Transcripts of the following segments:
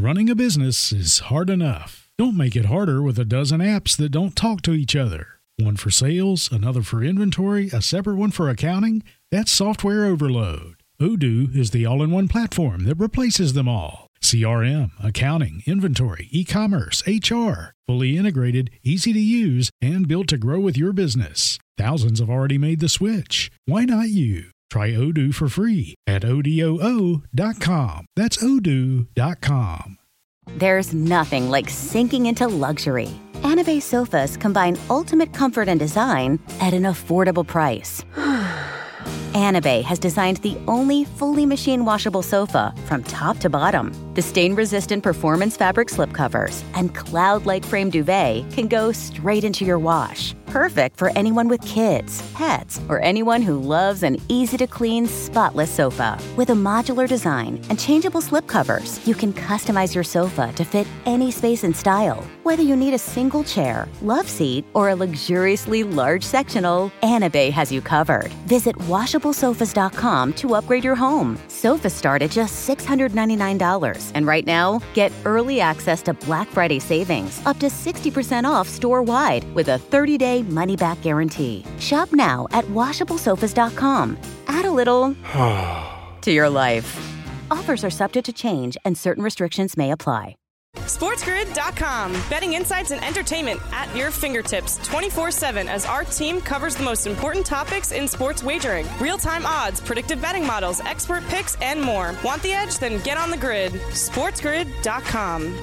Running a business is hard enough. Don't make it harder with a dozen apps that don't talk to each other. One for sales, another for inventory, a separate one for accounting. That's software overload. Odoo is the all-in-one platform that replaces them all. CRM, accounting, inventory, e-commerce, HR. Fully integrated, easy to use, and built to grow with your business. Thousands have already made the switch. Why not you? Try Odoo for free at odoo.com. That's odoo.com. There's nothing like sinking into luxury. Anabe sofas combine ultimate comfort and design at an affordable price. Anabe has designed the only fully machine washable sofa from top to bottom. The stain-resistant performance fabric slipcovers and cloud-like frame duvet can go straight into your wash. Perfect for anyone with kids, pets, or anyone who loves an easy-to-clean, spotless sofa. With a modular design and changeable slipcovers, you can customize your sofa to fit any space and style. Whether you need a single chair, love seat, or a luxuriously large sectional, Anabe has you covered. Visit washablesofas.com to upgrade your home. Sofas start at just $699. And right now, get early access to Black Friday savings, up to 60% off store-wide with a 30-day money-back guarantee. Shop now at washablesofas.com. Add a little to your life. Offers are subject to change and certain restrictions may apply. SportsGrid.com. Betting insights and entertainment at your fingertips 24/7 as our team covers the most important topics in sports wagering. Real-time odds, predictive betting models, expert picks, and more. Want the edge? Then get on the grid. SportsGrid.com.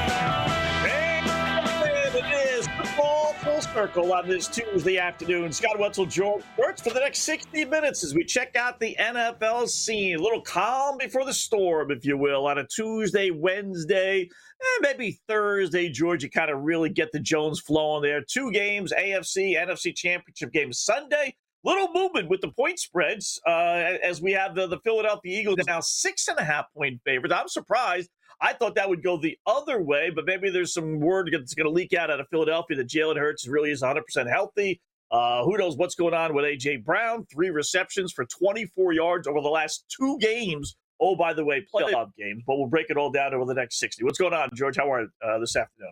It is football full circle on this Tuesday afternoon. Scott Wetzel, George Kurtz for the next 60 minutes as we check out the NFL scene. A little calm before the storm, if you will, on a Tuesday, Wednesday, maybe Thursday, George. You kind of really get the Jones flowing there. 2 games, AFC, NFC Championship game Sunday. Little movement with the point spreads as we have the Philadelphia Eagles now 6.5-point favorites. I'm surprised. I thought that would go the other way, but maybe there's some word that's going to leak out of Philadelphia that Jalen Hurts really is 100% healthy. Who knows what's going on with A.J. Brown? 3 receptions for 24 yards over the last 2 games. Oh, by the way, playoff games, but we'll break it all down over the next 60. What's going on, George? How are you this afternoon?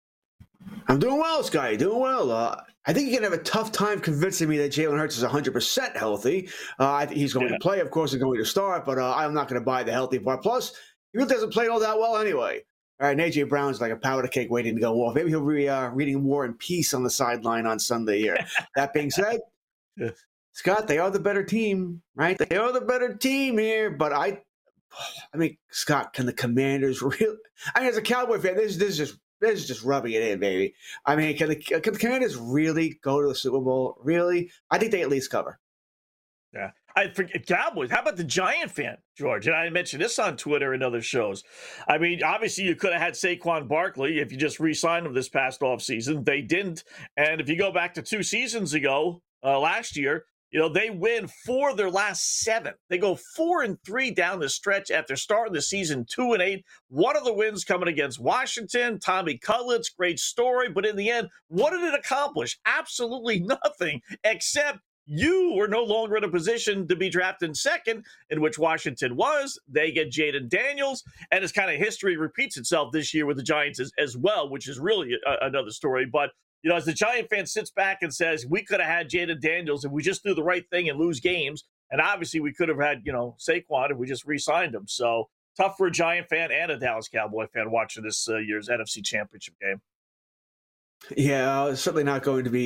I'm doing well, Scotty. Doing well. I think you're going to have a tough time convincing me that Jalen Hurts is 100% healthy. I think he's going to play. Of course, he's going to start, but I'm not going to buy the healthy part. Plus, he really doesn't play all that well anyway. All right, and A.J. Brown's like a powder cake waiting to go off. Maybe he'll be reading War and Peace on the sideline on Sunday here. That being said, Scott, they are the better team, right? They are the better team here, but I mean, Scott, can the Commanders really? I mean, as a Cowboy fan, this is just rubbing it in, baby. I mean, can the Commanders really go to the Super Bowl? Really? I think they at least cover. Yeah. I forget Cowboys. How about the Giant fan, George? And I mentioned this on Twitter and other shows. I mean, obviously you could have had Saquon Barkley if you just re-signed him this past offseason. They didn't. And if you go back to 2 seasons ago, last year, they win 4 of their last 7. They go 4-3 down the stretch after starting the season 2-8. One of the wins coming against Washington. Tommy Cutlets, great story. But in the end, what did it accomplish? Absolutely nothing, except you were no longer in a position to be drafted second, in which Washington was. They get Jaden Daniels, and it's kind of history repeats itself this year with the Giants as well, which is really another story. But as the Giant fan sits back and says, we could have had Jaden Daniels if we just do the right thing and lose games. And obviously we could have had, Saquon if we just re-signed him. So tough for a Giant fan and a Dallas Cowboy fan watching this year's NFC Championship game. Yeah, it's certainly not going to be,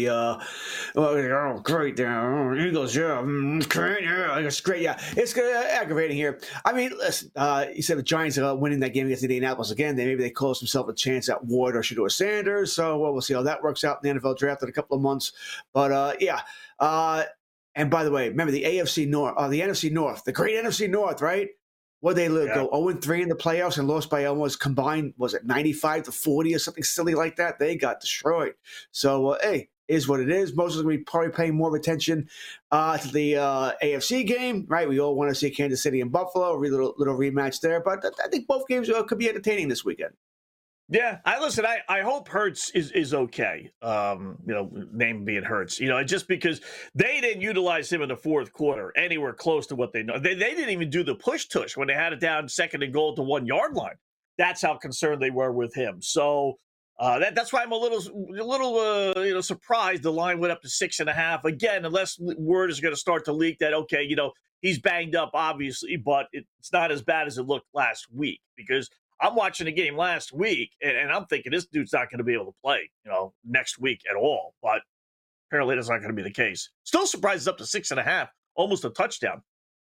great there. Eagles, great, it's great. Yeah, it's aggravating here. I mean, listen, you said the Giants are winning that game against Indianapolis again. Maybe they close themselves a chance at Ward or Shedeur Sanders. So, we'll see how that works out in the NFL draft in a couple of months. But, yeah. And by the way, remember the NFC North, the great NFC North, right? What they go 0-3 in the playoffs and lost by almost combined, was it 95-40 or something silly like that? They got destroyed. So, hey, is what it is. Most of us will be probably paying more attention to the AFC game, right? We all want to see Kansas City and Buffalo, a little rematch there. But I think both games could be entertaining this weekend. Yeah, I hope Hurts is okay. Name being Hurts. Just because they didn't utilize him in the fourth quarter anywhere close to what they know. They didn't even do the push tush when they had it down 2nd and goal to 1 yard line. That's how concerned they were with him. So that's why I'm a little surprised the line went up to 6.5 again, unless word is going to start to leak that he's banged up obviously, but it's not as bad as it looked last week, because I'm watching the game last week and I'm thinking this dude's not going to be able to play next week at all. But apparently that's not going to be the case. Still surprised it's up to 6.5, almost a touchdown.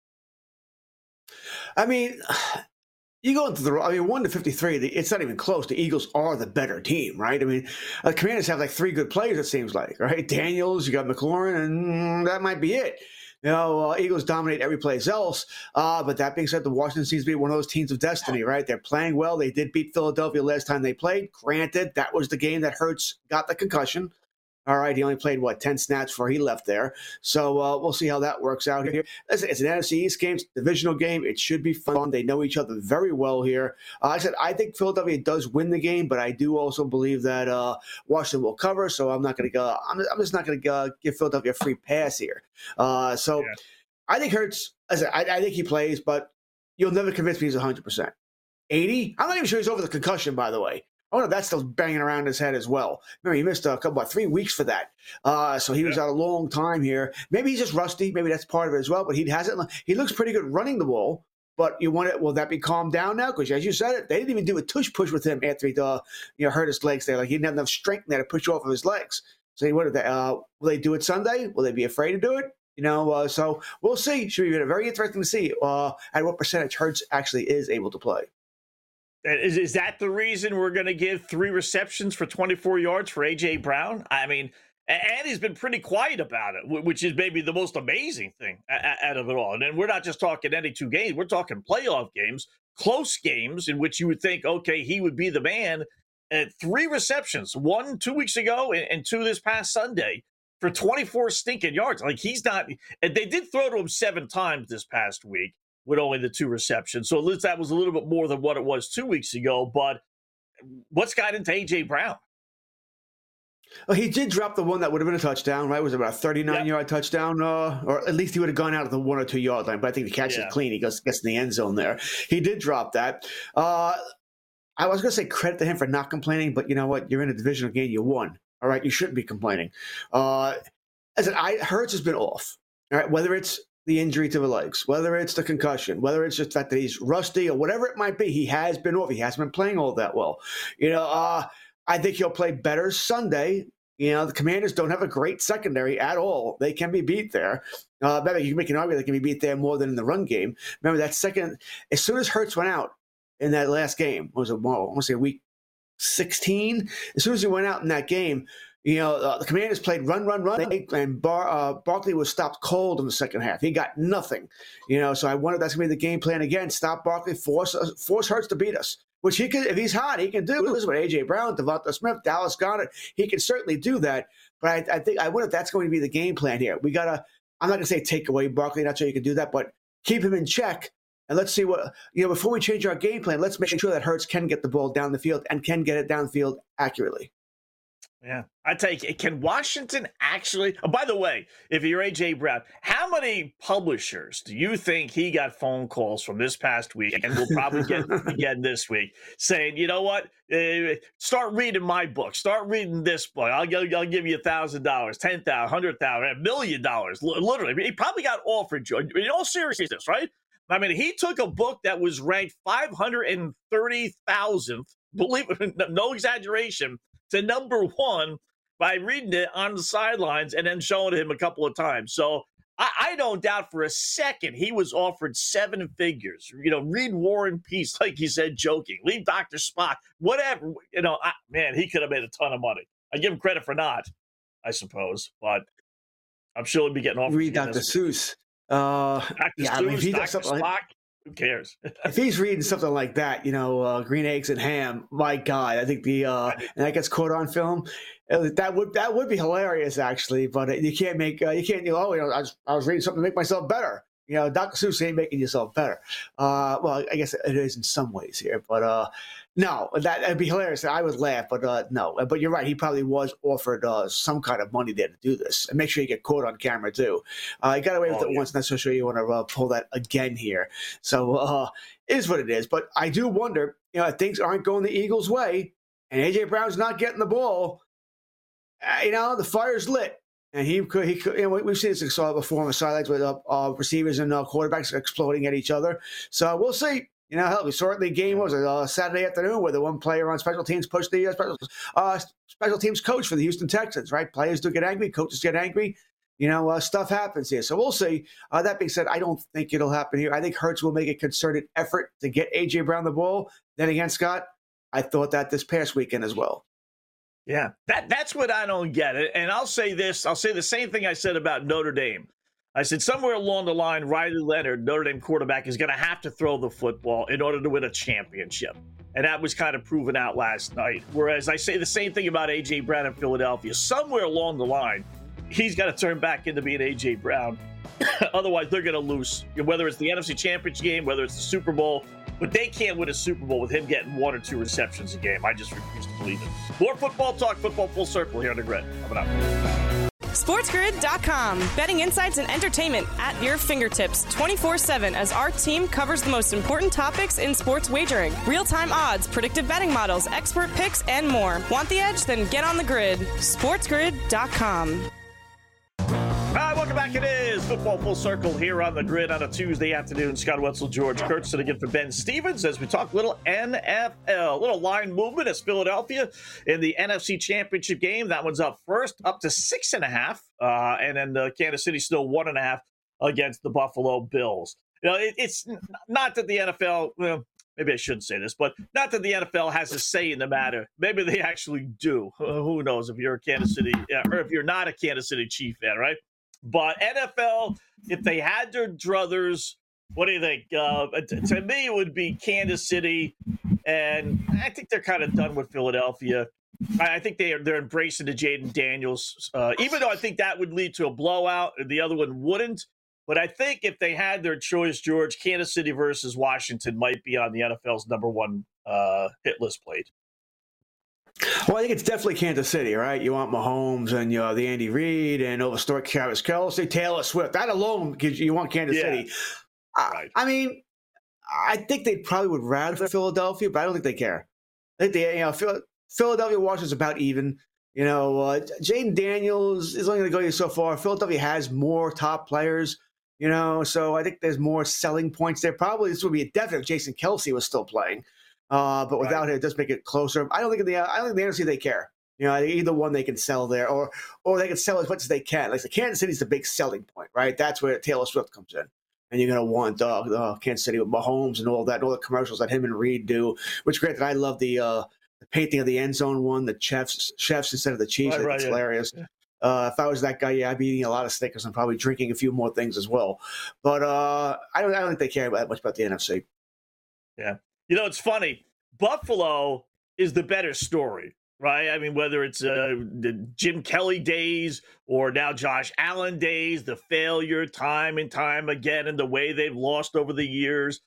I mean, you go into 1-53, it's not even close. The Eagles are the better team, right? I mean, the Commanders have like 3 good players, it seems like, right? Daniels, you got McLaurin, and that might be it. Eagles dominate every place else. But that being said, the Washington seems to be one of those teams of destiny, right? They're playing well. They did beat Philadelphia last time they played. Granted, that was the game that Hurts got the concussion. All right, he only played, 10 snaps before he left there. So we'll see how that works out here. It's an NFC East game, divisional game. It should be fun. They know each other very well here. I think Philadelphia does win the game, but I do also believe that Washington will cover. So I'm not going to go. I'm just not going to give Philadelphia a free pass here. I think Hurts. I think he plays, but you'll never convince me he's 100%. 80? I'm not even sure he's over the concussion, by the way. Oh, no, that's still banging around his head as well. Remember, he missed 3 weeks for that. So he was out a long time here. Maybe he's just rusty. Maybe that's part of it as well. But he looks pretty good running the ball. But will that be calmed down now? Because as you said, they didn't even do a tush push with him after he hurt his legs there. Like, he didn't have enough strength there to push off of his legs. So will they do it Sunday? Will they be afraid to do it? So we'll see. Should be very interesting to see at what percentage Hurts actually is able to play. Is that the reason we're going to give 3 receptions for 24 yards for A.J. Brown? I mean, and he's been pretty quiet about it, which is maybe the most amazing thing out of it all. And then we're not just talking any 2 games. We're talking playoff games, close games in which you would think, okay, he would be the man. 3 receptions, 1 2 weeks ago and 2 this past Sunday for 24 stinking yards. Like, he's not – and they did throw to him 7 times this past week with only the 2 receptions. So at least that was a little bit more than what it was 2 weeks ago. But what's got into A.J. Brown? Well, he did drop the one that would have been a touchdown, right? It was about a 39-yard touchdown, or at least he would have gone out of the 1 or 2 yard line. But I think the catch is clean. He gets in the end zone there. He did drop that. I was going to say credit to him for not complaining, but you know what? You're in a divisional game. You won. All right? You shouldn't be complaining. Hurts has been off. All right? Whether it's the injury to the legs, whether it's the concussion, whether it's just the fact that he's rusty or whatever it might be, he has been off. He hasn't been playing all that well. I think he'll play better Sunday. The Commanders don't have a great secondary at all. They can be beat there. Maybe you can make an argument they can be beat there more than in the run game. Remember that second, as soon as Hurts went out in that last game, I want to say week 16, as soon as he went out in that game, the Commanders played run, and Barkley was stopped cold in the second half. He got nothing. So I wonder if that's going to be the game plan again. Stop Barkley, force Hurts to beat us. Which he can, if he's hot, he can do. This is what A.J. Brown, Devonta Smith, Dallas Goedert, he can certainly do that. But I wonder if that's going to be the game plan here. I'm not going to say take away Barkley, not sure you can do that, but keep him in check. And let's see what, before we change our game plan, let's make sure that Hurts can get the ball down the field and can get it down the field accurately. Yeah, I take it. Can Washington actually? Oh, by the way, if you're A.J. Brown, how many publishers do you think he got phone calls from this past week, and we'll probably get again this week, saying, you know what, start reading my book, start reading this book. I'll give you $1,000, $10,000, $100,000, $1 million. Literally, he probably got offered. In all seriousness, right? I mean, he took a book that was ranked 530,000th. Believe it, no exaggeration. To number 1 by reading it on the sidelines and then showing him a couple of times. So I don't doubt for a second he was offered 7 figures. Read War and Peace, like he said, joking. Leave Dr. Spock, whatever. Man, he could have made a ton of money. I give him credit for not, I suppose. But I'm sure he'll be getting offered. Read Dr. Seuss. Dr. Seuss, if he does Dr. Spock, like, who cares? If he's reading something like that, Green Eggs and Ham, my God, I think and that gets caught on film. That would be hilarious, actually. But you can't make I was reading something to make myself better. Dr. Seuss ain't making yourself better. Well, I guess it is in some ways here, but No, that'd be hilarious. I would laugh, but no. But you're right. He probably was offered some kind of money there to do this, and make sure you get caught on camera too. He got away with it once. Not so sure you want to pull that again here. So it is what it is. But I do wonder, if things aren't going the Eagles' way, and AJ Brown's not getting the ball, the fire's lit. And he could. We've seen this before on the sidelines with receivers and quarterbacks exploding at each other. So we'll see. Hell, we saw it in the game. What was it, Saturday afternoon, where the one player on special teams pushed the special teams coach for the Houston Texans, right? Players do get angry, coaches get angry. Stuff happens here. So we'll see. That being said, I don't think it'll happen here. I think Hurts will make a concerted effort to get A.J. Brown the ball. Then again, Scott, I thought that this past weekend as well. Yeah, that's what I don't get. And I'll say this. I'll say the same thing I said about Notre Dame. I said somewhere along the line, Riley Leonard, Notre Dame quarterback, is going to have to throw the football in order to win a championship. And that was kind of proven out last night. Whereas I say the same thing about A.J. Brown in Philadelphia. Somewhere along the line, he's got to turn back into being A.J. Brown. Otherwise, they're going to lose. Whether it's the NFC Championship game, whether it's the Super Bowl. But they can't win a Super Bowl with him getting 1 or 2 receptions a game. I just refuse to believe it. More football talk, football full circle here on The Grid. Coming up. SportsGrid.com. Betting insights and entertainment at your fingertips 24/7 as our team covers the most important topics in sports wagering. Real-time odds, predictive betting models, expert picks, and more. Want the edge? Then get on the grid. SportsGrid.com. Welcome back. It is Football Full Circle here on The Grid on a Tuesday afternoon. Scott Wetzel, George Kurtz, and again for Ben Stevens as we talk a little NFL, a little line movement as Philadelphia in the NFC Championship game. That one's up first, up to 6.5, and then Kansas City still 1.5 against the Buffalo Bills. It's not that the NFL, well, maybe I shouldn't say this, but not that the NFL has a say in the matter. Maybe they actually do. Who knows if you're a Kansas City, or if you're not a Kansas City Chief fan, right? But NFL, if they had their druthers, what do you think? To me, it would be Kansas City, and I think they're kind of done with Philadelphia. I think they're embracing the Jaden Daniels, even though I think that would lead to a blowout, and the other one wouldn't. But I think if they had their choice, George, Kansas City versus Washington might be on the NFL's number one hit list plate. Well, I think it's definitely Kansas City, right? You want Mahomes and the Andy Reid and overstart Travis Kelce, Taylor Swift. That alone gives you want Kansas City. Right. I mean, I think they probably would rather Philadelphia, but I don't think they care. I think Philadelphia, Washington's about even. Jaden Daniels is only going to go so far. Philadelphia has more top players, so I think there's more selling points there. Probably this would be a definite if Jason Kelce was still playing. But without it, it does make it closer. I don't think the NFC they care. Either one they can sell there, or they can sell as much as they can. Like the Kansas City's the big selling point, right? That's where Taylor Swift comes in, and you're gonna want Kansas City with Mahomes and all that, and all the commercials that him and Reed do. Which, granted, I love the painting of the end zone one, the chefs instead of the Chiefs. I think it's hilarious. Yeah. If I was that guy, I'd be eating a lot of Snickers and probably drinking a few more things as well. But I don't think they care that much about the NFC. Yeah. It's funny. Buffalo is the better story, right? I mean, whether it's the Jim Kelly days or now Josh Allen days, the failure time and time again and the way they've lost over the years.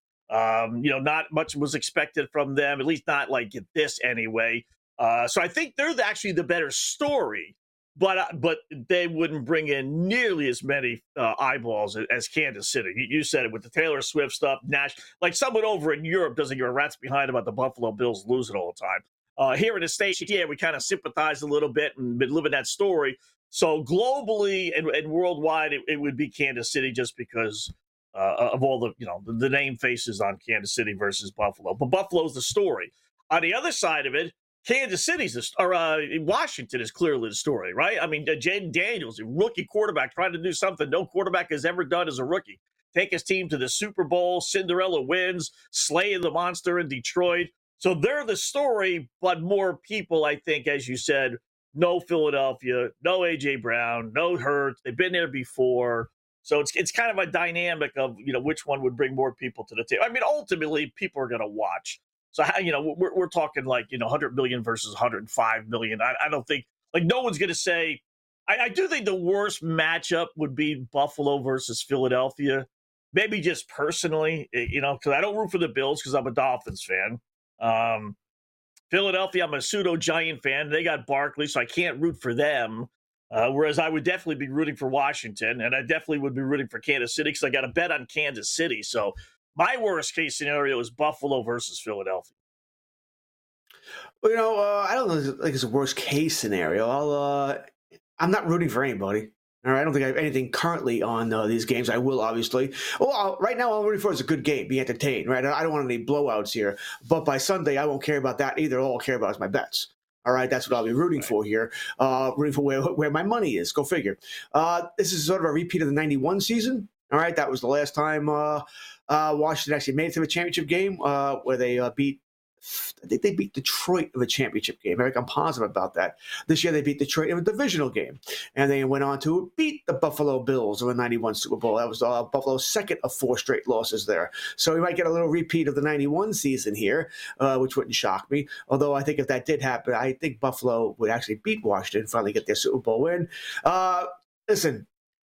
Not much was expected from them, at least not like this anyway. So I think they're actually the better story. But they wouldn't bring in nearly as many eyeballs as Kansas City. You said it with the Taylor Swift stuff. Nash, like someone over in Europe doesn't give a rat's behind about the Buffalo Bills losing all the time. Here in the States, we kind of sympathize a little bit and been living that story. So globally and worldwide, it would be Kansas City just because of all the name faces on Kansas City versus Buffalo. But Buffalo's the story. On the other side of it, Kansas City's Washington is clearly the story, right? I mean, Jaden Daniels, a rookie quarterback, trying to do something no quarterback has ever done as a rookie. Take his team to the Super Bowl, Cinderella wins, slaying the monster in Detroit. So they're the story, but more people, I think, as you said, no Philadelphia, no A.J. Brown, no Hurts. They've been there before. So it's kind of a dynamic of, which one would bring more people to the table. I mean, ultimately, people are going to watch. So, we're talking like, 100 million versus 105 million. I don't think, no one's going to say, I do think the worst matchup would be Buffalo versus Philadelphia. Maybe just personally, because I don't root for the Bills because I'm a Dolphins fan. Philadelphia, I'm a pseudo Giant fan. They got Barkley, so I can't root for them. Whereas I would definitely be rooting for Washington, and I definitely would be rooting for Kansas City because I got a bet on Kansas City. So my worst case scenario is Buffalo versus Philadelphia. Well, I don't think it's a worst case scenario. I'm not rooting for anybody. All right, I don't think I have anything currently on these games. I will, obviously. Well, right now, all I'm rooting for is a good game, be entertained, right? I don't want any blowouts here. But by Sunday, I won't care about that either. All I'll care about is my bets. All right, that's what I'll be rooting for here. Rooting for where my money is. Go figure. This is sort of a repeat of the 91 season. All right, that was the last time Washington actually made it to the championship game where they I think they beat Detroit in a championship game. Eric, I'm positive about that. This year they beat Detroit in a divisional game. And they went on to beat the Buffalo Bills in the 91 Super Bowl. That was Buffalo's second of 4 straight losses there. So we might get a little repeat of the 91 season here, which wouldn't shock me. Although I think if that did happen, I think Buffalo would actually beat Washington and finally get their Super Bowl win. Listen,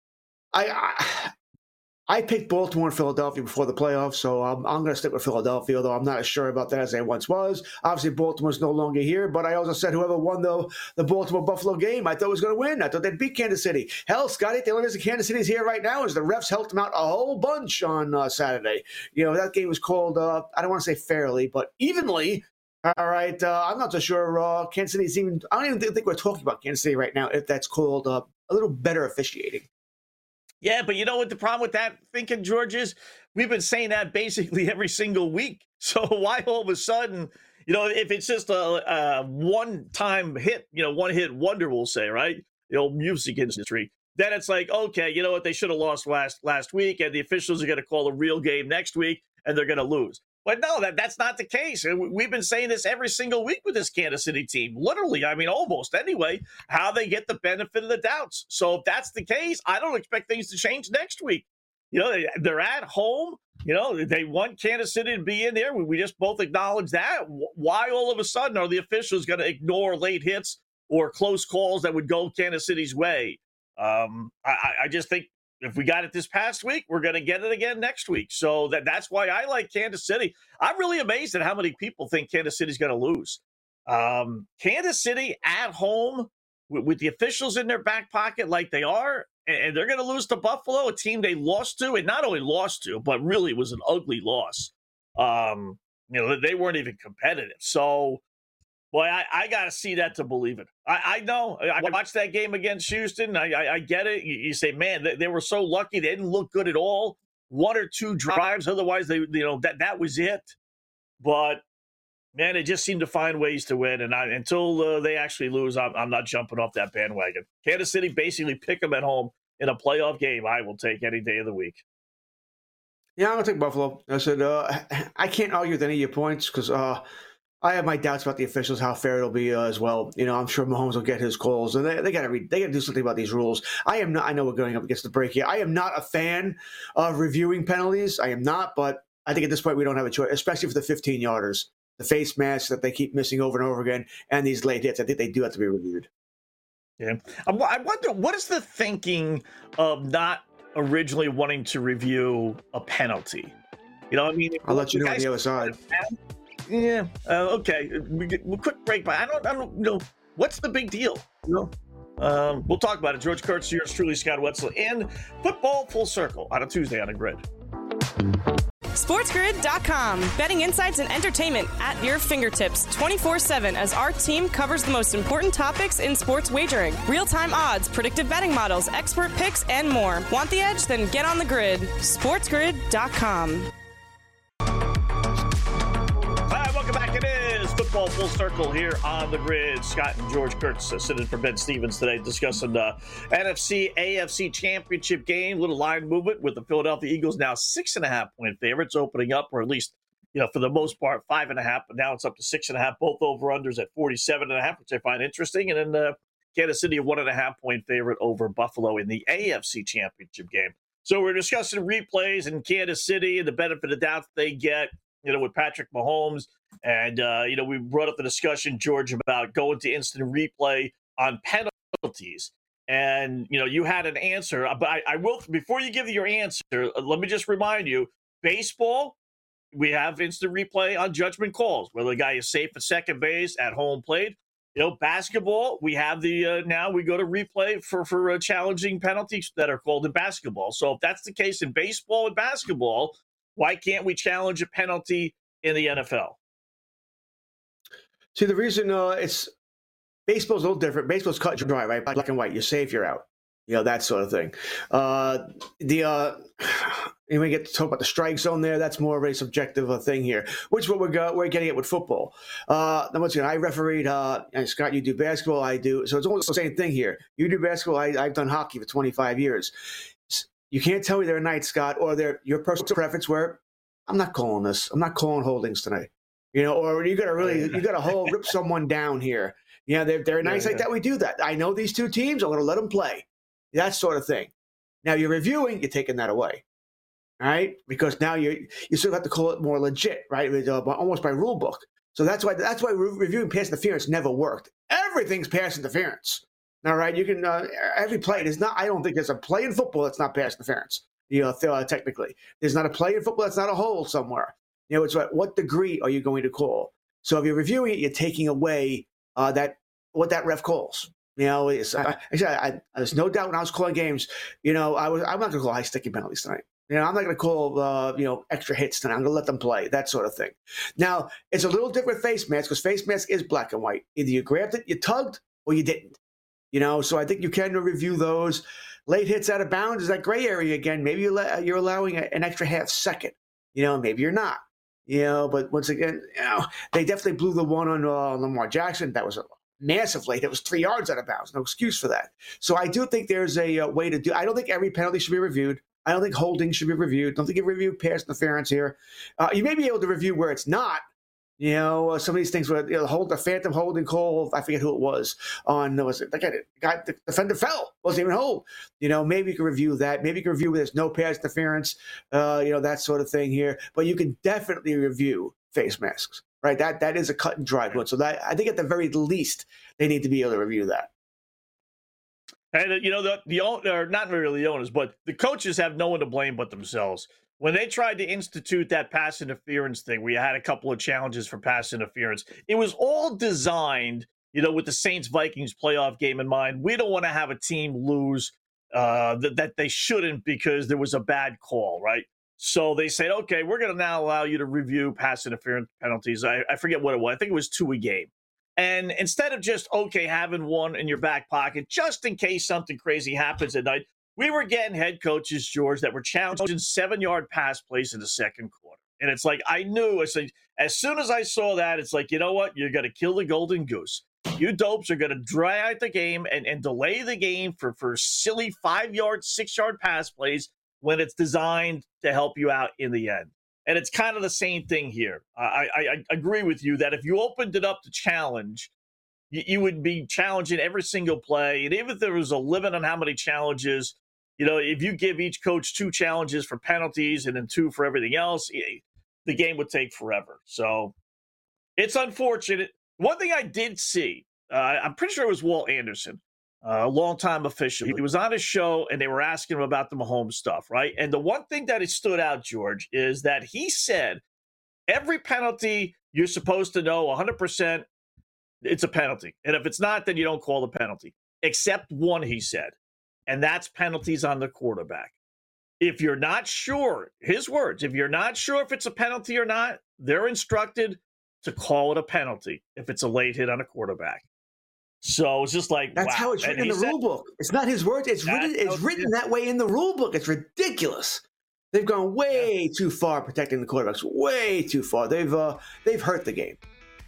I picked Baltimore and Philadelphia before the playoffs, so I'm going to stick with Philadelphia, although I'm not as sure about that as I once was. Obviously, Baltimore's no longer here, but I also said whoever won the Baltimore-Buffalo game, I thought was going to win. I thought they'd beat Kansas City. Hell, Scotty, the only reason Kansas City's here right now is the refs helped them out a whole bunch on Saturday. That game was called, I don't want to say fairly, but evenly. All right, I'm not so sure Kansas City's even – I don't even think we're talking about Kansas City right now if that's called a little better officiating. Yeah, but you know what the problem with that thinking, George, is? We've been saying that basically every single week. So why all of a sudden, if it's just a one-time hit, one-hit wonder, we'll say, right? The old music industry. Then it's like, okay, you know what? They should have lost last week, and the officials are going to call a real game next week, and they're going to lose. But no, that's not the case. We've been saying this every single week with this Kansas City team. Literally, I mean, almost anyway, how they get the benefit of the doubts. So if that's the case, I don't expect things to change next week. They're at home. They want Kansas City to be in there. We just both acknowledge that. Why all of a sudden are the officials going to ignore late hits or close calls that would go Kansas City's way? I just think if we got it this past week, we're going to get it again next week. So that's why I like Kansas City. I'm really amazed at how many people think Kansas City's going to lose. Kansas City at home with the officials in their back pocket like they are, and they're going to lose to Buffalo, a team they lost to, and not only lost to, but really was an ugly loss. They weren't even competitive. So, boy, I got to see that to believe it. I know. I watched that game against Houston. I get it. You say, man, they were so lucky. They didn't look good at all. 1 or 2 drives. Otherwise, that was it. But, man, they just seem to find ways to win. And until they actually lose, I'm not jumping off that bandwagon. Kansas City basically pick them at home in a playoff game. I will take any day of the week. Yeah, I'm going to take Buffalo. I said I can't argue with any of your points because I have my doubts about the officials, how fair it'll be as well. I'm sure Mahomes will get his calls, and they got to do something about these rules. I know we're going up against the break here. I am not a fan of reviewing penalties. I am not, but I think at this point we don't have a choice, especially for the 15-yarders, the face masks that they keep missing over and over again, and these late hits. I think they do have to be reviewed. Yeah, I wonder what is the thinking of not originally wanting to review a penalty. I mean, I'll let you know on the other side. Yeah. Okay. We'll quick break, but I don't know. What's the big deal? We'll talk about it. George Kurtz, yours truly, Scott Wetzel, and Football Full Circle on a Tuesday on the Grid. SportsGrid.com. Betting insights and entertainment at your fingertips 24/7 as our team covers the most important topics in sports wagering. Real-time odds, predictive betting models, expert picks, and more. Want the edge? Then get on the grid. SportsGrid.com. Football Full Circle here on the Grid. Scott and George Kurtz sitting for Ben Stevens today discussing the NFC AFC Championship game. Little line movement with the Philadelphia Eagles now 6.5-point favorites, opening up, or at least for the most part 5.5, but now it's up to 6.5. Both over-unders at 47.5, which I find interesting. And then Kansas City a 1.5-point favorite over Buffalo in the AFC Championship game. So we're discussing replays in Kansas City and the benefit of the doubt they get, with Patrick Mahomes. And, we brought up the discussion, George, about going to instant replay on penalties. And, you had an answer. But I will, before you give your answer, let me just remind you, baseball, we have instant replay on judgment calls, whether the guy is safe at second base, at home plate. Basketball, we have the now we go to replay for challenging penalties that are called in basketball. So if that's the case in baseball and basketball, why can't we challenge a penalty in the NFL? See, the reason baseball's a little different. Baseball's cut and dry, right? Black and white. You're safe, you're out. That sort of thing. And we get to talk about the strike zone there. That's more of a subjective thing here, which is what we're getting at with football. Then once again, I refereed, and Scott, you do basketball, I do. So it's almost the same thing here. You do basketball, I've done hockey for 25 years. You can't tell me there are nights, Scott, or your personal preference where I'm not calling this. I'm not calling holdings tonight. Or you got to rip someone down here. There are nights like that we do that. I know these two teams, I'm going to let them play. That sort of thing. Now you're reviewing, you're taking that away. All right, because now you sort of have to call it more legit, right? Almost by rule book. So that's why reviewing pass interference never worked. Everything's pass interference. All right, you can every play. There's not. I don't think there's a play in football that's not pass interference. Technically, there's not a play in football that's not a hold somewhere. It's what degree are you going to call? So if you're reviewing it, you're taking away what that ref calls. There's no doubt when I was calling games. I'm not going to call high sticking penalties tonight. I'm not going to call, extra hits tonight. I'm going to let them play, that sort of thing. Now, it's a little different face mask because face mask is black and white. Either you grabbed it, you tugged, or you didn't. So I think you can review those. Late hits out of bounds is that gray area again. Maybe you're allowing an extra half second. Maybe you're not. But once again, they definitely blew the one on Lamar Jackson. That was a massive late. It was 3 yards out of bounds. No excuse for that. So I do think there's a way to do. I don't think every penalty should be reviewed. I don't think holding should be reviewed. Don't think you review pass interference here. You may be able to review where it's not. Some of these things where the phantom holding call. I forget who it was on. Was it the guy? The defender fell. Wasn't even hold. Maybe you can review that. Maybe you can review where there's no pass interference. That sort of thing here. But you can definitely review face masks. Right. That is a cut and dry one. So that I think at the very least they need to be able to review that. And, the owner, not really the owners, but the coaches have no one to blame but themselves. When they tried to institute that pass interference thing, we had a couple of challenges for pass interference. It was all designed, with the Saints-Vikings playoff game in mind. We don't want to have a team lose that they shouldn't because there was a bad call, right? So they said, okay, we're going to now allow you to review pass interference penalties. I forget what it was. I think it was 2 a game. And instead of just, having one in your back pocket, just in case something crazy happens at night, we were getting head coaches, George, that were challenging 7-yard pass plays in the second quarter. And it's like, I knew, as soon as I saw that, it's like, you know what? You're going to kill the golden goose. You dopes are going to dry out the game and delay the game for silly 5-yard, 6-yard pass plays when it's designed to help you out in the end. And it's kind of the same thing here. I agree with you that if you opened it up to challenge, you would be challenging every single play. And even if there was a limit on how many challenges, if you give each coach 2 challenges for penalties and then 2 for everything else, the game would take forever. So it's unfortunate. One thing I did see, I'm pretty sure it was Walt Anderson, a longtime official. He was on his show, and they were asking him about the Mahomes stuff, right? And the one thing that stood out, George, is that he said every penalty you're supposed to know 100% it's a penalty. And if it's not, then you don't call the penalty. Except one, he said, and that's penalties on the quarterback. If you're not sure, his words, if you're not sure if it's a penalty or not, they're instructed to call it a penalty if it's a late hit on a quarterback. So it's just like, that's how it's written in the rule book. It's not his words. It's written that way in the rule book. It's ridiculous. They've gone way too far protecting the quarterbacks. Way too far. They've hurt the game.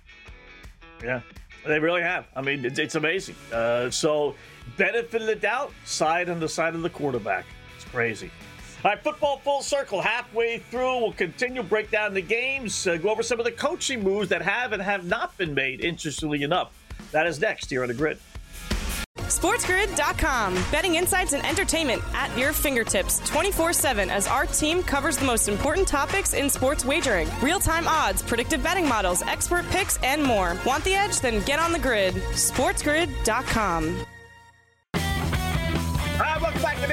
Yeah, they really have. I mean, it's amazing. So benefit of the doubt, on the side of the quarterback. It's crazy. All right, football full circle. Halfway through, we'll continue break down the games, go over some of the coaching moves that have and have not been made, interestingly enough. That is next here on The Grid. SportsGrid.com. Betting insights and entertainment at your fingertips 24/7 as our team covers the most important topics in sports wagering. Real-time odds, predictive betting models, expert picks, and more. Want the edge? Then get on The Grid. SportsGrid.com. All right, welcome back. It is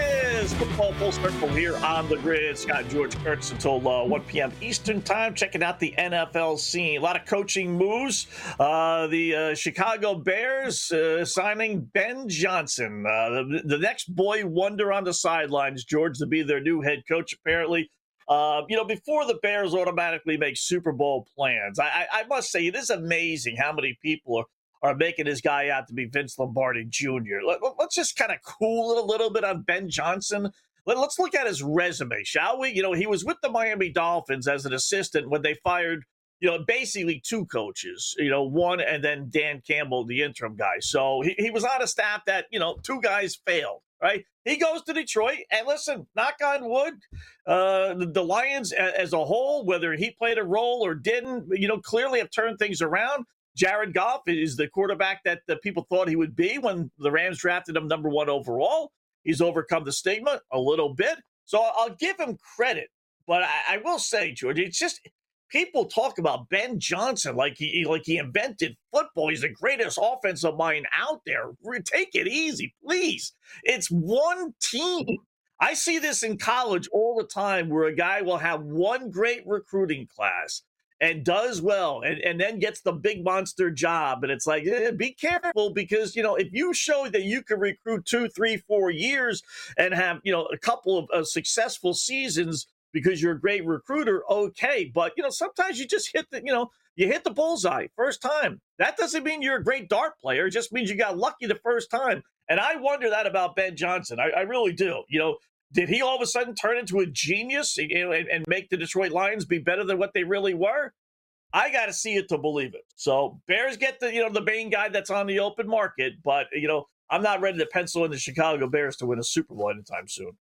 is Football Full Circle here on the grid. Scott and George Kurtz until 1 p.m. Eastern time. Checking out the NFL scene. A lot of coaching moves. The Chicago Bears signing Ben Johnson, the next boy wonder on the sidelines, George, to be their new head coach, apparently. Before the Bears automatically make Super Bowl plans, I must say it is amazing how many people are making this guy out to be Vince Lombardi Jr. Let's just kind of cool it a little bit on Ben Johnson. Let's look at his resume, shall we? He was with the Miami Dolphins as an assistant when they fired, basically two coaches, one and then Dan Campbell, the interim guy. So he was on a staff that, two guys failed, right? He goes to Detroit, and listen, knock on wood, the Lions as a whole, whether he played a role or didn't, clearly have turned things around. Jared Goff is the quarterback that the people thought he would be when the Rams drafted him number 1 overall. He's overcome the stigma a little bit. So I'll give him credit. But I will say, George, it's just people talk about Ben Johnson like he invented football. He's the greatest offensive mind out there. Take it easy, please. It's one team. I see this in college all the time where a guy will have one great recruiting class and does well, and then gets the big monster job. And it's like, be careful, because, if you show that you can recruit 2, 3, 4 years and have, a couple of successful seasons because you're a great recruiter, okay. But, sometimes you just hit you hit the bullseye first time. That doesn't mean you're a great dart player. It just means you got lucky the first time. And I wonder that about Ben Johnson. I really do. Did he all of a sudden turn into a genius, and make the Detroit Lions be better than what they really were? I got to see it to believe it. So Bears get the main guy that's on the open market, but I'm not ready to pencil in the Chicago Bears to win a Super Bowl anytime soon.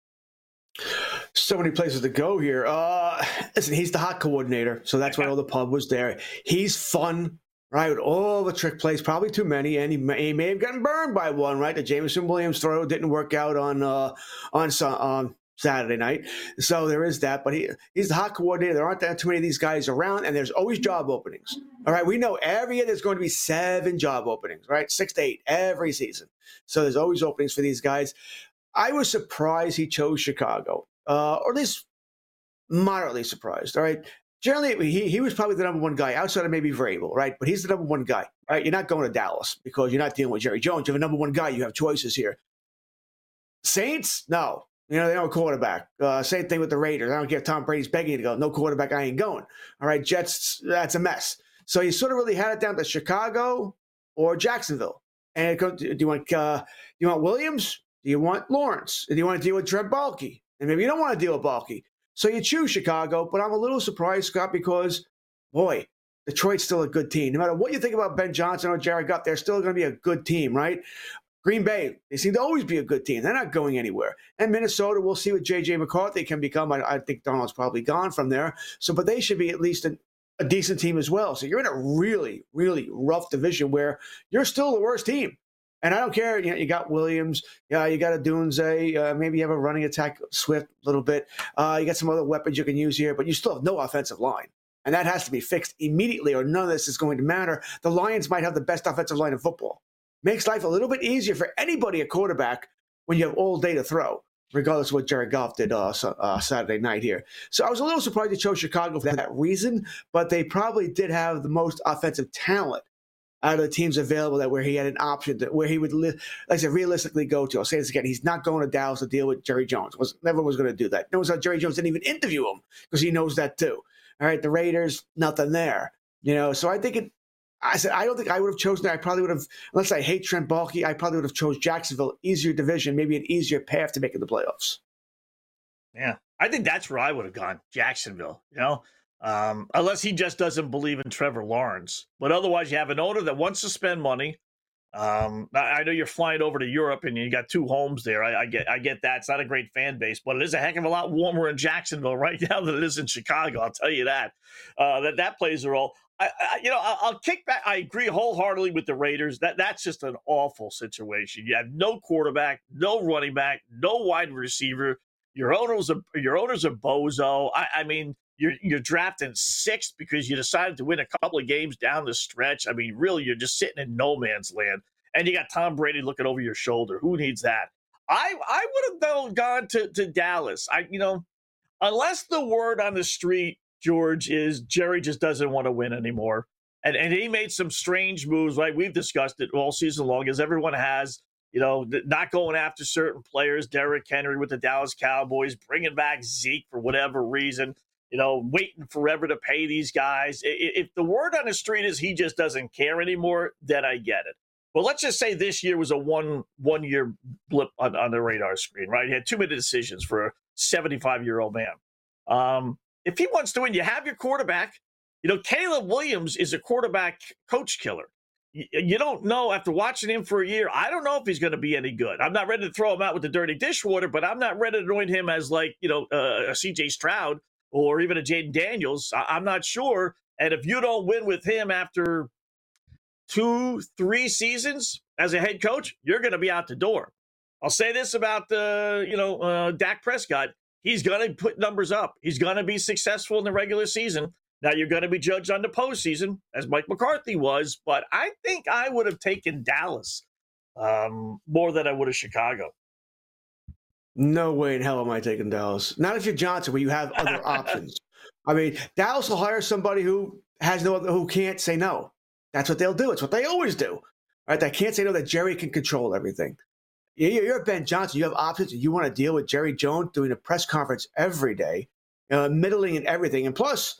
So many places to go here. Listen, he's the hot coordinator, so that's why all the pub was there. He's fun. Right, with all the trick plays, probably too many, and he may have gotten burned by one. Right, the Jameson Williams throw didn't work out on Saturday night, so there is that. But he's the hot coordinator. There aren't that too many of these guys around, and there's always job openings. All right, we know every year there's going to be 7 job openings, right, 6 to 8 every season. So there's always openings for these guys. I was surprised he chose Chicago, or at least moderately surprised. All right. Generally, he was probably the number 1 guy outside of maybe Vrabel, right? But he's the number 1 guy, right? You're not going to Dallas because you're not dealing with Jerry Jones. You have a number 1 guy. You have choices here. Saints, no. They don't have a quarterback. Same thing with the Raiders. I don't care if Tom Brady's begging to go. No quarterback, I ain't going. All right, Jets, that's a mess. So you sort of really had it down to Chicago or Jacksonville. And do you want Williams? Do you want Lawrence? Do you want to deal with Trent Baalke? And maybe you don't want to deal with Baalke. So you choose Chicago, but I'm a little surprised, Scott, because, boy, Detroit's still a good team. No matter what you think about Ben Johnson or Jared Goff, they're still going to be a good team, right? Green Bay, they seem to always be a good team. They're not going anywhere. And Minnesota, we'll see what J.J. McCarthy can become. I think Donald's probably gone from there. But they should be at least a decent team as well. So you're in a really, really rough division where you're still the worst team. And I don't care. You got Williams. You got a Dunze. Maybe you have a running attack, Swift, a little bit. You got some other weapons you can use here, but you still have no offensive line. And that has to be fixed immediately, or none of this is going to matter. The Lions might have the best offensive line in football. Makes life a little bit easier for anybody at quarterback when you have all day to throw, regardless of what Jared Goff did Saturday night here. So I was a little surprised they chose Chicago for that reason, but they probably did have the most offensive talent out of the teams available where he had an option where he would, like I said, realistically go to. I'll say this again. He's not going to Dallas to deal with Jerry Jones. Never was going to do that. Knows how Jerry Jones didn't even interview him because he knows that too. All right. The Raiders, nothing there. So I think I don't think I would have chosen. I probably would have, unless I hate Trent Baalke, I probably would have chose Jacksonville. Easier division, maybe an easier path to making the playoffs. Yeah. I think that's where I would have gone. Jacksonville, unless he just doesn't believe in Trevor Lawrence. But otherwise, you have an owner that wants to spend money. I know you're flying over to Europe and you got 2 homes there. I get that. It's not a great fan base, but it is a heck of a lot warmer in Jacksonville right now than it is in Chicago. I'll tell you that. That plays a role. I'll kick back. I agree wholeheartedly with the Raiders. That's just an awful situation. You have no quarterback, no running back, no wide receiver. Your owners are bozo. I mean, you're drafting 6th because you decided to win a couple of games down the stretch. I mean, really, you're just sitting in no man's land. And you got Tom Brady looking over your shoulder. Who needs that? I would have gone to Dallas. Unless the word on the street, George, is Jerry just doesn't want to win anymore. And he made some strange moves, right? We've discussed it all season long, as everyone has, not going after certain players. Derrick Henry with the Dallas Cowboys, bringing back Zeke for whatever reason, waiting forever to pay these guys. If the word on the street is he just doesn't care anymore, then I get it. But let's just say this year was a one-year blip on the radar screen, right? He had too many decisions for a 75-year-old man. If he wants to win, you have your quarterback. Caleb Williams is a quarterback coach killer. You don't know after watching him for a year. I don't know if he's going to be any good. I'm not ready to throw him out with the dirty dishwater, but I'm not ready to anoint him as a C.J. Stroud or even a Jaden Daniels. I'm not sure. And if you don't win with him after 2-3 seasons as a head coach, you're going to be out the door. I'll say this about Dak Prescott. He's going to put numbers up. He's going to be successful in the regular season. Now, you're going to be judged on the postseason, as Mike McCarthy was, but I think I would have taken Dallas more than I would have Chicago. No way in hell am I taking Dallas. Not if you're Johnson, where you have other options. I mean, Dallas will hire somebody who who can't say no. That's what they'll do. It's what they always do. Right? They can't say no, that Jerry can control everything. You're Ben Johnson. You have options. You want to deal with Jerry Jones doing a press conference every day, middling in everything. And plus,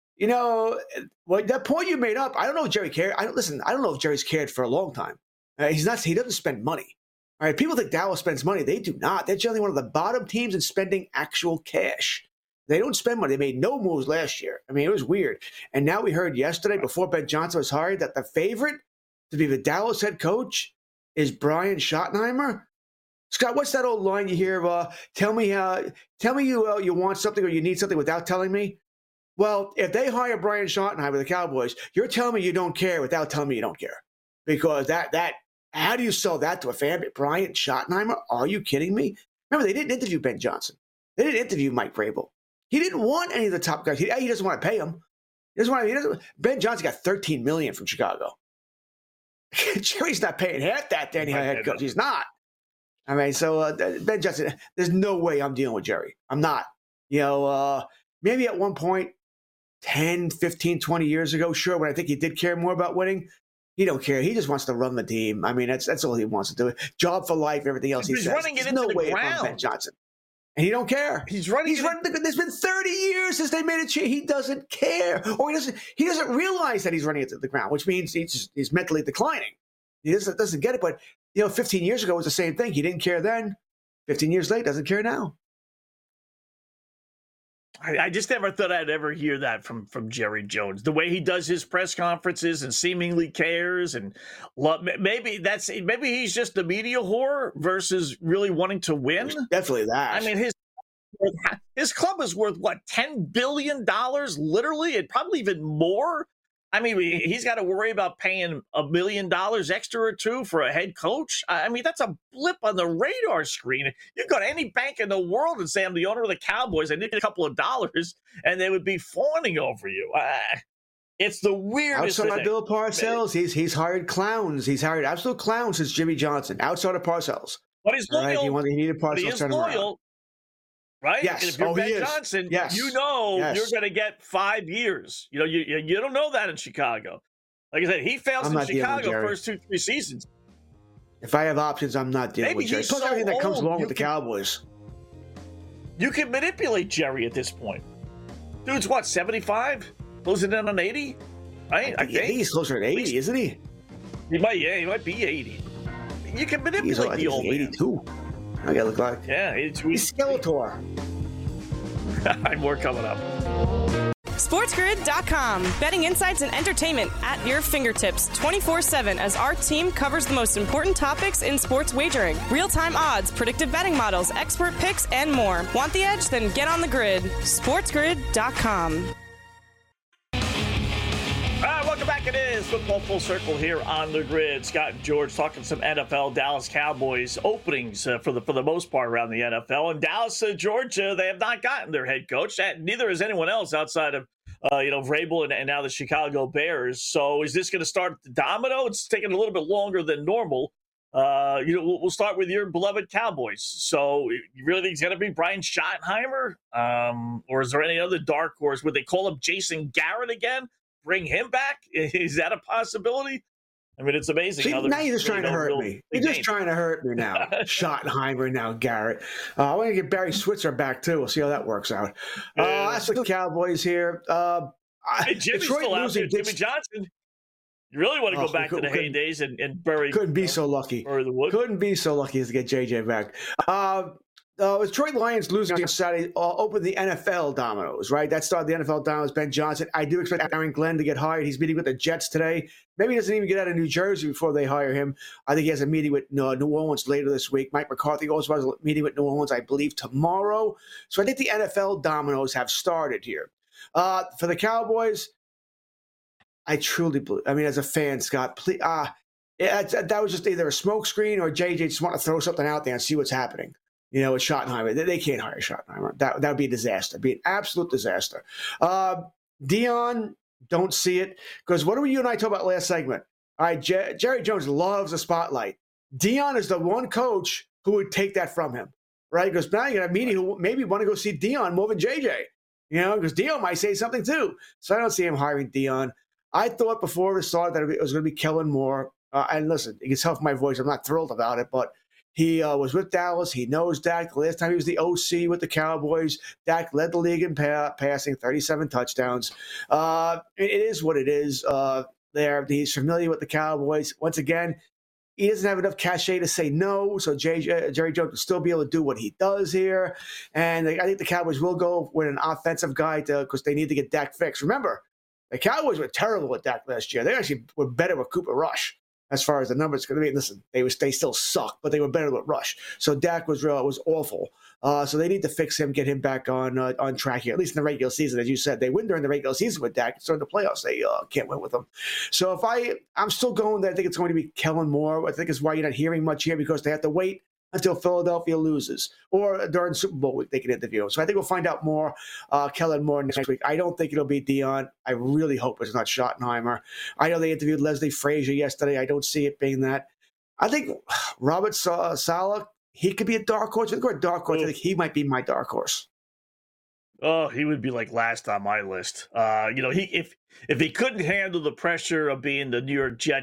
that point you made up, I don't know if Jerry cared. I don't know if Jerry's cared for a long time. He doesn't spend money. All right, people think Dallas spends money. They do not. They're generally one of the bottom teams in spending actual cash. They don't spend money. They made no moves last year. I mean, it was weird. And now we heard yesterday, before Ben Johnson was hired, that the favorite to be the Dallas head coach is Brian Schottenheimer. Scott, what's that old line you hear? Tell me you want something or you need something without telling me. Well, if they hire Brian Schottenheimer, the Cowboys, you're telling me you don't care without telling me you don't care. Because how do you sell that to a fan? Brian Schottenheimer? Are you kidding me? Remember, they didn't interview Ben Johnson. They didn't interview Mike Vrabel. He didn't want any of the top guys. He doesn't want to pay them. Ben Johnson got $13 million from Chicago. Jerry's not paying half that to any head coach. He's not. I mean, so Ben Johnson, there's no way I'm dealing with Jerry. I'm not. Maybe at one point, 10, 15, 20 years ago, sure, when I think he did care more about winning, he don't care. He just wants to run the team. I mean, that's all he wants to do. Job for life, everything else. He's running it into the ground. Ben Johnson. And he don't care. He's running. There's been 30 years since they made a change. He doesn't care, or he doesn't realize that he's running it to the ground, which means he's mentally declining. He doesn't get it. But 15 years ago was the same thing. He didn't care then. 15 years later, doesn't care now. I just never thought I'd ever hear that from Jerry Jones. The way he does his press conferences and seemingly cares, and maybe he's just a media whore versus really wanting to win. There's definitely that. I mean, his club is worth what, $10 billion, literally, and probably even more. I mean, he's got to worry about paying $1 million extra or two for a head coach. I mean, that's a blip on the radar screen. You go to any bank in the world and say, I'm the owner of the Cowboys, I need a couple of dollars, and they would be fawning over you. It's the weirdest thing. Outside of Bill Parcells, he's hired clowns. He's hired absolute clowns since Jimmy Johnson, outside of Parcells. But he's loyal. Right? He needed Parcells, he is loyal. Right? Yes. And if you're Ben Johnson, you're going to get 5 years. You don't know that in Chicago. Like I said, he fails in Chicago first 2-3 seasons. If I have options, I'm not dealing with Jerry. Plus everything that comes along with the Cowboys. You can manipulate Jerry at this point. Dude's what, 75? Closing in on 80? Right? I think he's closer to 80, isn't he? He might be 80. You can manipulate the old 82. I gotta look like. Yeah, he's Skeletor. More coming up. SportsGrid.com. Betting insights and entertainment at your fingertips 24/7 as our team covers the most important topics in sports wagering. Real-time odds, predictive betting models, expert picks, and more. Want the edge? Then get on the grid. SportsGrid.com. Welcome back. It is Football Full Circle here on the grid. Scott and George talking some NFL. Dallas Cowboys openings for the most part around the NFL. And Dallas, Georgia, they have not gotten their head coach. Neither has anyone else outside of Vrabel and now the Chicago Bears. So is this going to start the domino? It's taking a little bit longer than normal. We'll start with your beloved Cowboys. So you really think it's going to be Brian Schottenheimer? Or is there any other dark horse? Would they call up Jason Garrett again? Bring him back? Is that a possibility? I mean, it's amazing. See, now you're just trying to hurt me. You're just trying to hurt me now. Schottenheimer now, Garrett. I want to get Barry Switzer back, too. We'll see how that works out. That's the Cowboys here. Jimmy's still out there. Jimmy Johnson. You really want to go back to the heydays and bury. Couldn't be so lucky. Couldn't be so lucky as to get JJ back. Detroit Lions losing on Saturday opened the NFL dominoes, right? That started the NFL dominoes. Ben Johnson. I do expect Aaron Glenn to get hired. He's meeting with the Jets today. Maybe he doesn't even get out of New Jersey before they hire him. I think he has a meeting with New Orleans later this week. Mike McCarthy also has a meeting with New Orleans, I believe, tomorrow. So I think the NFL dominoes have started here. For the Cowboys, I truly believe. I mean, as a fan, Scott, please, that was just either a smokescreen or JJ just want to throw something out there and see what's happening. You know, with Schottenheimer, they can't hire Schottenheimer. That would be a disaster. It'd be an absolute disaster. Dion, don't see it because what did you and I talk about last segment? All right, Jerry Jones loves the spotlight. Dion is the one coach who would take that from him, right? Because now you got a meeting who maybe want to go see Dion more than JJ. You know, because Dion might say something too. So I don't see him hiring Dion. I thought before it started that it was going to be Kellen Moore. And listen, you can tell from my voice, I'm not thrilled about it, but he was with Dallas. He knows Dak. The last time he was the OC with the Cowboys, Dak led the league in passing, 37 touchdowns. It is what it is. He's familiar with the Cowboys. Once again, he doesn't have enough cachet to say no, so Jerry Jones will still be able to do what he does here. And I think the Cowboys will go with an offensive guy because they need to get Dak fixed. Remember, the Cowboys were terrible with Dak last year. They actually were better with Cooper Rush as far as the numbers going to be. Listen, they still suck, but they were better with Rush. So Dak was awful. So they need to fix him, get him back on track here, at least in the regular season. As you said, they win during the regular season with Dak. It's during the playoffs they can't win with him. So I'm still going there. I think it's going to be Kellen Moore. I think it's why you're not hearing much here because they have to wait until Philadelphia loses, or during Super Bowl week they can interview him. So I think we'll find out more Kellen Moore next week. I don't think it'll be Dion. I really hope it's not Schottenheimer. I know they interviewed Leslie Frazier yesterday. I don't see it being that. I think Robert Saleh, he could be a dark horse. I think he might be my dark horse. Oh, he would be like last on my list. If he couldn't handle the pressure of being the New York Jet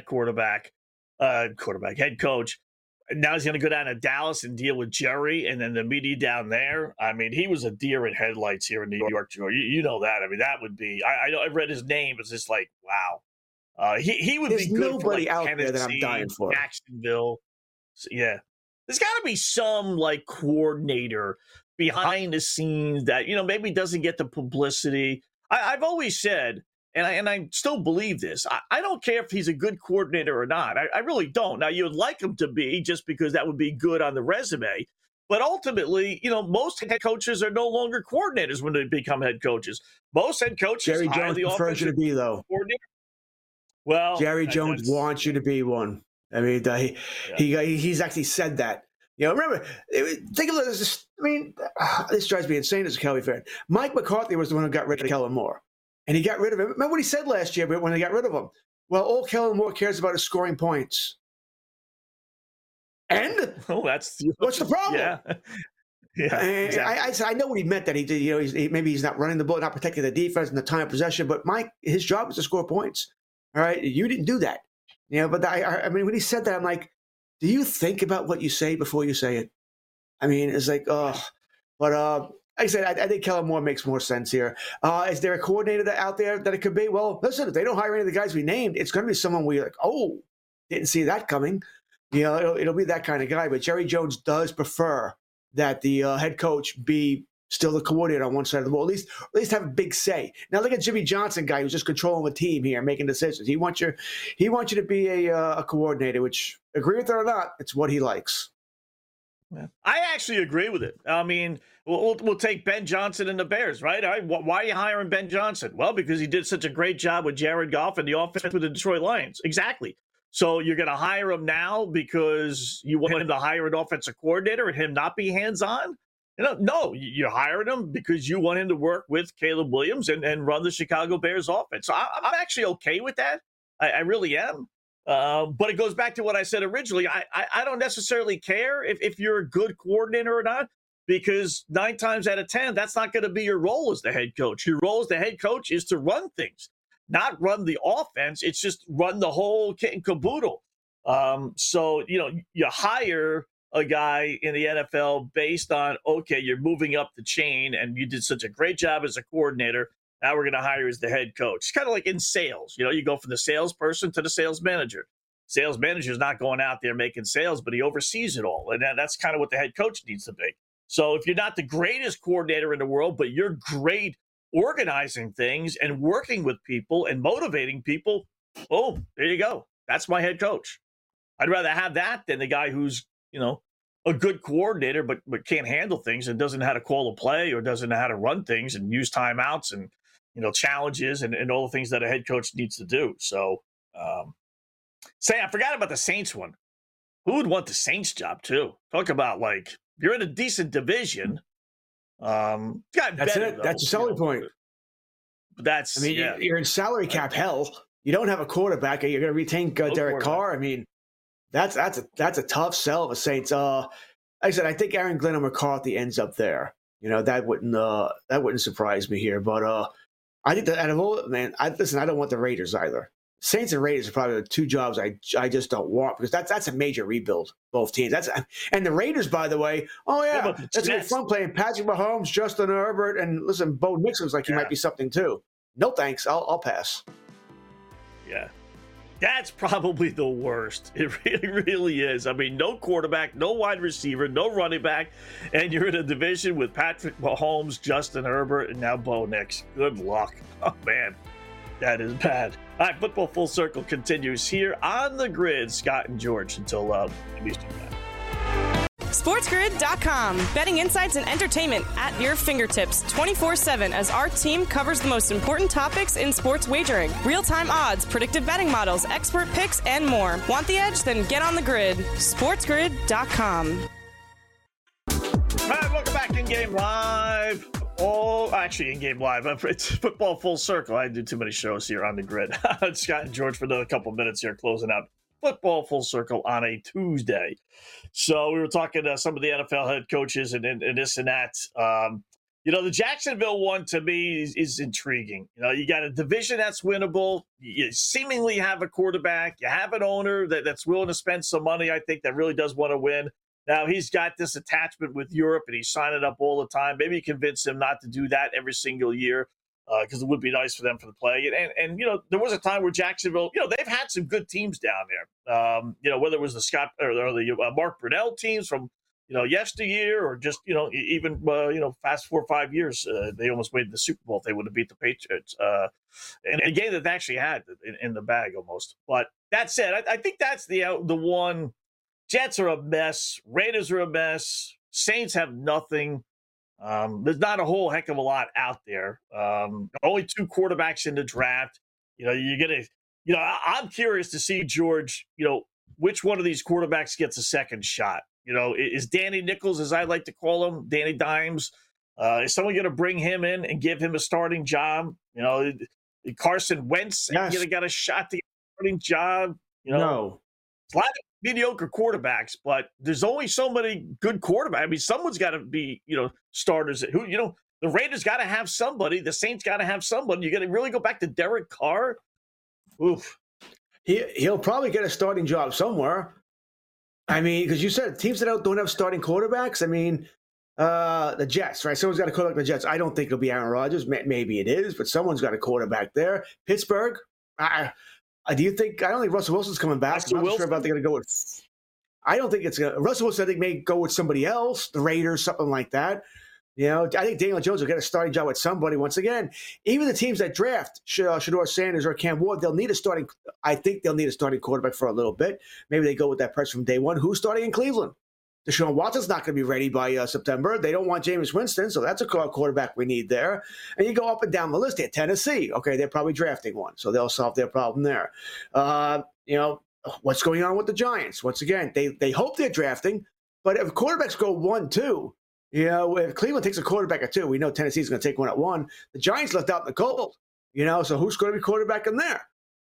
head coach, now he's going to go down to Dallas and deal with Jerry and then the media down there. I mean, he was a deer in headlights here in New York. You know that. I mean, that would be. I know. I read his name. It's just like, wow. He would There's be good nobody for like out Tennessee, there that I'm dying for. Jacksonville. So, yeah, there's got to be some like coordinator behind the scenes that maybe doesn't get the publicity. I've always said. And I still believe this. I don't care if he's a good coordinator or not. I really don't. Now, you'd like him to be just because that would be good on the resume. But ultimately, most head coaches are no longer coordinators when they become head coaches. Most head coaches Jerry Jones prefers you to be, though. Coordinator. Well, Jerry Jones wants you to be one. I mean, he's actually said that. Remember, think of this. I mean, this drives me insane as a Cowboy fan. Mike McCarthy was the one who got rid of Kellen Moore. And he got rid of him. Remember what he said last year when they got rid of him? Well, all Kellen Moore cares about is scoring points. And what's the problem? Yeah, exactly. I know what he meant that he did. Maybe he's not running the ball, not protecting the defense and the time of possession. But Mike, his job is to score points. All right, you didn't do that. But I mean, when he said that, I'm like, do you think about what you say before you say it? I mean, it's like, but. Like I said, I think Kellen Moore makes more sense here. Is there a coordinator out there that it could be? Well, listen, if they don't hire any of the guys we named, it's going to be someone where you're like, oh, didn't see that coming. It'll be that kind of guy. But Jerry Jones does prefer that the head coach be still the coordinator on one side of the ball, at least have a big say. Now look at Jimmy Johnson, guy who's just controlling the team here, making decisions. He wants you to be a coordinator, which, agree with it or not, it's what he likes. Yeah. I actually agree with it. I mean, we'll take Ben Johnson and the Bears, right? Why are you hiring Ben Johnson? Well, because he did such a great job with Jared Goff and the offense with the Detroit Lions. Exactly. So you're going to hire him now because you want him to hire an offensive coordinator and him not be hands-on? No, you're hiring him because you want him to work with Caleb Williams and run the Chicago Bears offense. So I'm actually okay with that. I really am. But it goes back to what I said originally. I don't necessarily care if you're a good coordinator or not, because 9 times out of 10, that's not going to be your role as the head coach. Your role as the head coach is to run things, not run the offense. It's just run the whole kit and caboodle. So, you hire a guy in the NFL based on, okay, you're moving up the chain and you did such a great job as a coordinator. Now we're going to hire you as the head coach. It's kind of like in sales. You go from the salesperson to the sales manager. Sales manager is not going out there making sales, but he oversees it all. And that's kind of what the head coach needs to be. So if you're not the greatest coordinator in the world, but you're great organizing things and working with people and motivating people, oh, there you go. That's my head coach. I'd rather have that than the guy who's, a good coordinator, but can't handle things and doesn't know how to call a play or doesn't know how to run things and use timeouts and, challenges and all the things that a head coach needs to do. So, I forgot about the Saints one. Who would want the Saints job too? Talk about you're in a decent division. That's better, it. That's a selling point. But you're in salary cap hell. You don't have a quarterback. You're going to retain Derek Carr. I mean, that's a tough sell of a Saints. Like I said, I think Aaron Glenn or McCarthy ends up there. That wouldn't surprise me here. But I think that out of all, man, I don't want the Raiders either. Saints and Raiders are probably the 2 jobs I just don't want, because that's a major rebuild, both teams. And the Raiders, by the way, that's gonna be fun playing Patrick Mahomes, Justin Herbert, and listen, Bo Nix looks like he might be something too. No thanks, I'll pass. Yeah, that's probably the worst. It really is. I mean, no quarterback, no wide receiver, no running back, and you're in a division with Patrick Mahomes, Justin Herbert, and now Bo Nix. Good luck. Oh man, that is bad. All right, Football Full Circle continues here on the Grid. Scott and George until Eastern time. SportsGrid.com. Betting insights and entertainment at your fingertips 24/7 as our team covers the most important topics in sports wagering. Real-time odds, predictive betting models, expert picks, and more. Want the edge? Then get on the grid. SportsGrid.com. All right, welcome back in Game Live. In Game Live. It's Football Full Circle. I do too many shows here on the Grid. Scott and George for another couple minutes here, closing out Football Full Circle on a Tuesday. So we were talking to some of the NFL head coaches and this and that. The Jacksonville one to me is intriguing. You got a division that's winnable. You seemingly have a quarterback. You have an owner that's willing to spend some money, I think, that really does want to win. Now, he's got this attachment with Europe, and he's signing up all the time. Maybe convince him not to do that every single year, because it would be nice for them for the play. And there was a time where Jacksonville, they've had some good teams down there. Whether it was the Scott or the Mark Brunell teams from, yesteryear, or just, even, fast 4 or 5 years, they almost made the Super Bowl if they would have beat the Patriots. And a game that they actually had in the bag almost. But that said, I think that's the one. Jets are a mess. Raiders are a mess. Saints have nothing. There's not a whole heck of a lot out there. Only 2 quarterbacks in the draft. I'm curious to see, George, which one of these quarterbacks gets a second shot. Is Danny Nichols, as I like to call him, Danny Dimes, is someone going to bring him in and give him a starting job? Carson Wentz got a shot to get a starting job. No. A lot of mediocre quarterbacks, but there's only so many good quarterbacks. I mean, someone's got to be, starters. The Raiders got to have somebody. The Saints got to have somebody. You got to really go back to Derek Carr. Oof. He'll probably get a starting job somewhere. I mean, because you said teams that don't have starting quarterbacks. I mean, the Jets, right? Someone's got a quarterback. The Jets. I don't think it'll be Aaron Rodgers. Maybe it is, but someone's got a quarterback there. Pittsburgh. Do you think? I don't think Russell Wilson's coming back. I'm not sure about they're going to go with. I don't think it's going to. Russell Wilson, I think, may go with somebody else, the Raiders, something like that. I think Daniel Jones will get a starting job with somebody once again. Even the teams that draft Shedeur Sanders or Cam Ward, they'll need a starting. I think they'll need a starting quarterback for a little bit. Maybe they go with that person from day one. Who's starting in Cleveland? Deshaun Watson's not going to be ready by September. They don't want Jameis Winston, so that's a quarterback we need there. And you go up and down the list here. Tennessee, okay, they're probably drafting one, so they'll solve their problem there. What's going on with the Giants? Once again, they hope they're drafting, but if quarterbacks go 1-2, if Cleveland takes a quarterback at 2, we know Tennessee's going to take one at 1. The Giants left out in the cold, so who's going to be quarterback in there?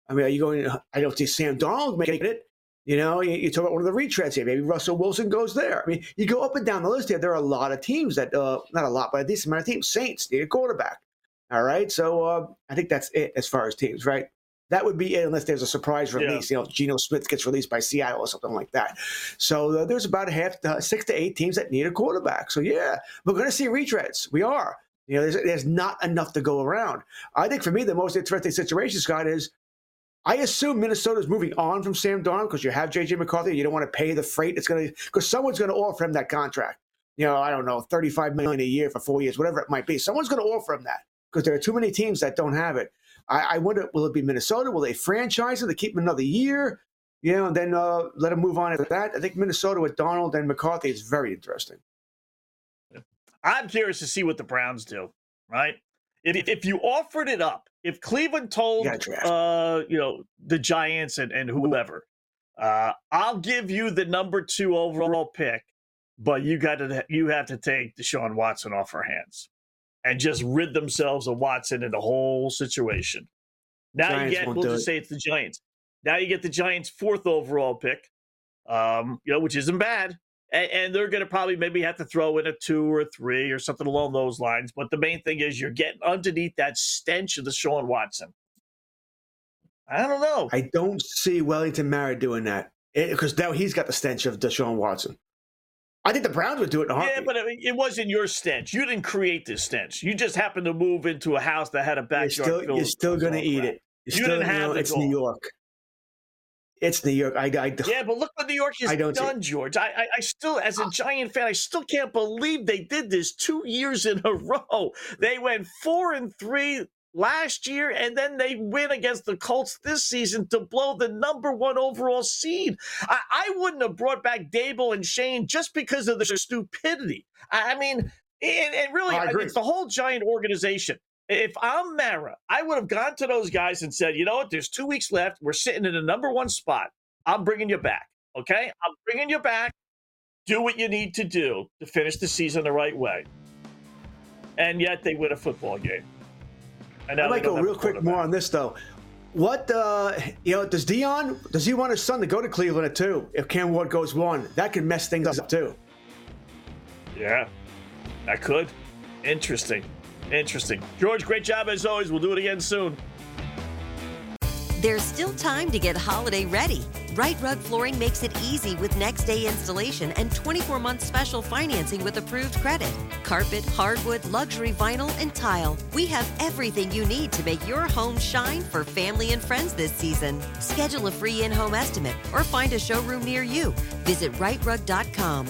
I mean, are you going? I don't see Sam Darnold making it. You know, you talk about one of the retreads here. Maybe Russell Wilson goes there. I mean, you go up and down the list here. There are a lot of teams that, not a lot, but a decent amount of teams. Saints need a quarterback. All right. So I think that's it as far as teams, right? That would be it unless there's a surprise release. You know, Geno Smith gets released by Seattle or something like that. So there's about 6 to 8 teams that need a quarterback. So, yeah, we're going to see retreads. We are. You know, there's not enough to go around. I think for me, the most interesting situation, Scott, is I assume Minnesota's moving on from Sam Darnold because you have J.J. McCarthy. You don't want to pay the freight. Because someone's going to offer him that contract. You know, I don't know, $35 million a year for 4 years, whatever it might be. Someone's going to offer him that because there are too many teams that don't have it. I wonder, will it be Minnesota? Will they franchise him to keep him another year? You know, and then let him move on after that? I think Minnesota with Darnold and McCarthy is very interesting. I'm curious to see what the Browns do, right? If you offered it up, if Cleveland told the Giants and whoever, I'll give you the number 2 overall pick, but you have to take Deshaun Watson off our hands and just rid themselves of Watson and the whole situation. Now Giants you get, we'll just say it's the Giants. Now you get the Giants' 4th overall pick, which isn't bad. And they're going to probably maybe have to throw in a 2 or 3 or something along those lines. But the main thing is you're getting underneath that stench of Deshaun Watson. I don't know. I don't see Wellington Mara doing that because now he's got the stench of Deshaun Watson. I think the Browns would do it in a heartbeat. Yeah, but I mean, it wasn't your stench. You didn't create this stench. You just happened to move into a house that had a backyard. You're still going to eat it. You didn't have it. It's New York. It's New York. Yeah, but look what New York has done, George. I still, as a Giant fan, I still can't believe they did this 2 years in a row. They went 4-3 last year, and then they win against the Colts this season to blow the number 1 overall seed. I wouldn't have brought back Dable and Shane just because of their stupidity. I mean, and really, it's the whole Giant organization. If I'm Mara, I would have gone to those guys and said, you know what, there's 2 weeks left. We're sitting in the number 1 spot. I'm bringing you back, okay? I'm bringing you back. Do what you need to do to finish the season the right way. And yet they win a football game. I might go real quick more on this, though. What, does Dion, does he want his son to go to Cleveland at 2 if Cam Ward goes 1? That could mess things up, too. Yeah, that could. Interesting. George, great job as always. We'll do it again soon. There's still time to get holiday ready. Right Rug Flooring makes it easy with next day installation and 24-month special financing with approved credit. Carpet, hardwood, luxury vinyl, and tile. We have everything you need to make your home shine for family and friends this season. Schedule a free in-home estimate or find a showroom near you. Visit rightrug.com,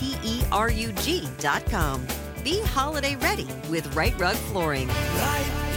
RITERUG.com. Be holiday ready with Right Rug Flooring. Right